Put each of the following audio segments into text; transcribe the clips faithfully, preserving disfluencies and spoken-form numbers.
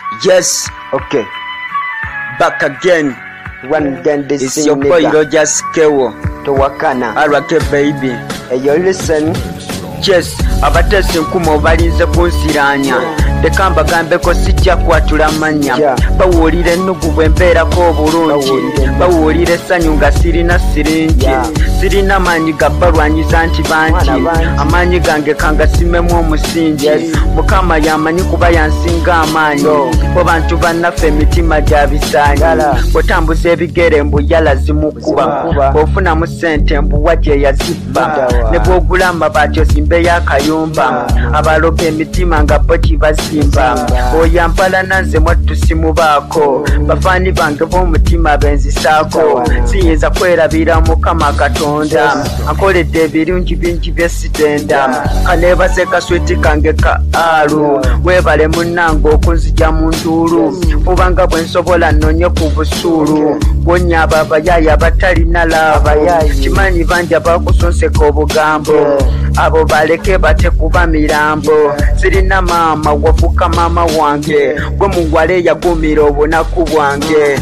Yes, Okay. back again. One again this It's your boy Roger Skewo. to Wakana. Arake baby. Hey, you listen. Yes, abatese nkumo balinze kunsiranya. Dekamba gambeko sijja kwatula manya. Yeah. Bawulire nugu bwembeera ko bulungi. Bawulire sanyu nga sirina siringi. Yeah. Sirina manyi gabalwanyiza nti banti. Amanyi gange kanga simemu omusingi. Yes. Mukama yamanyi kuba yansinga amaanyi. Bo bantu bannaffe emitima gya bisaanyi. Bw'otambuza ebigere mbuyala zimukuba. Bw'ofunamu ssente mbuwa gye yazibba. Ne bw'ogula amabaati osimbe y'akayumba. Abaloga emitima nga bo gibazimba. Oyampala nanze mwattu simubaako. Bafaani bange b'omutima benzisaako. Siyinza kwerabira Mukama Katonda. Ankoledde ebirungi bingi bye sitenda. Kaneebase kaswiti kange ka alu. Weebale munnange okunzija mu nduulu. Fubanga bwe nsobola nnonye ku busuulu. Wonya abo abayaayi abatalina laabo. Kimanyi bangi abakusonseka obugambo. Abo baleke bate kuba mirambo. Sirina maama wafuka maama wange. Gwe muwale yagumira obunaku bwange.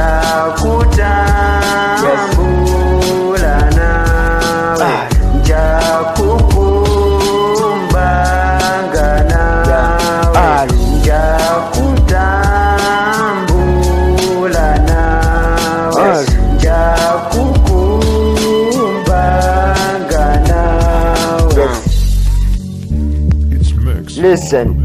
Njakutambula nawe. Njakukumbanga nawe. Njakutambula nawe. Njakukumbanga nawe. Listen.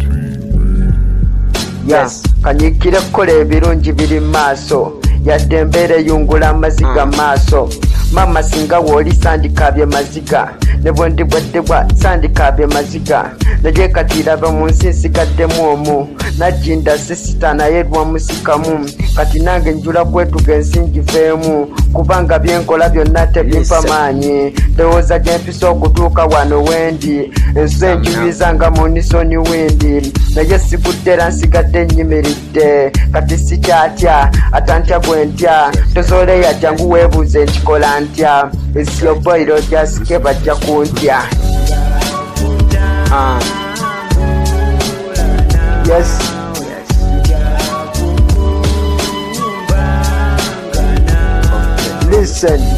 Yes. Kanyikire kukola ebirungi biri maaso. Yadde embeera eyungula amaziga maaso. Mama singa woli sandikabye maziga. Ne bwendi bweddebwa sandikabye maziga. Naye kati iraba mu nsi nsigaddemu omu. Najjinda sisita naye lwamusikamu. Kati nange njula kwetuga ensi ngiveemu. Kubanga byenkola byonna tebimpa maanyi. Ndowooza gye mpisa okutuuka wano wendi. Ensi enjuyiza nga mu nisoni windi. Naye sikuddera nsigadde nnyimiridde. Kati sikyatya atantya gwe ntya. Tozoole yajjangu weebuuze nkikola ntya. It's your boy Roger Skewo bajja kuntya. Ah. Yes. Listen.